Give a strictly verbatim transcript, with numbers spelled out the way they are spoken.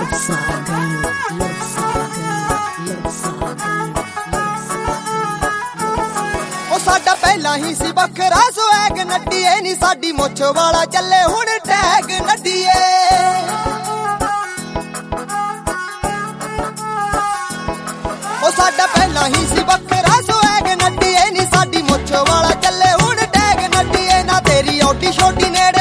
साडा पहला ही सी बखरा स्वैग नड्डीए नी साडी मुछ वाला चले हुण टैग नड्डीए ओ साडा पहला ही सी बखरा स्वैग नड्डीए नी साडी मुछ वाला चले हुण टैग नड्डीए ना तेरी ओटी छोटी नेड़े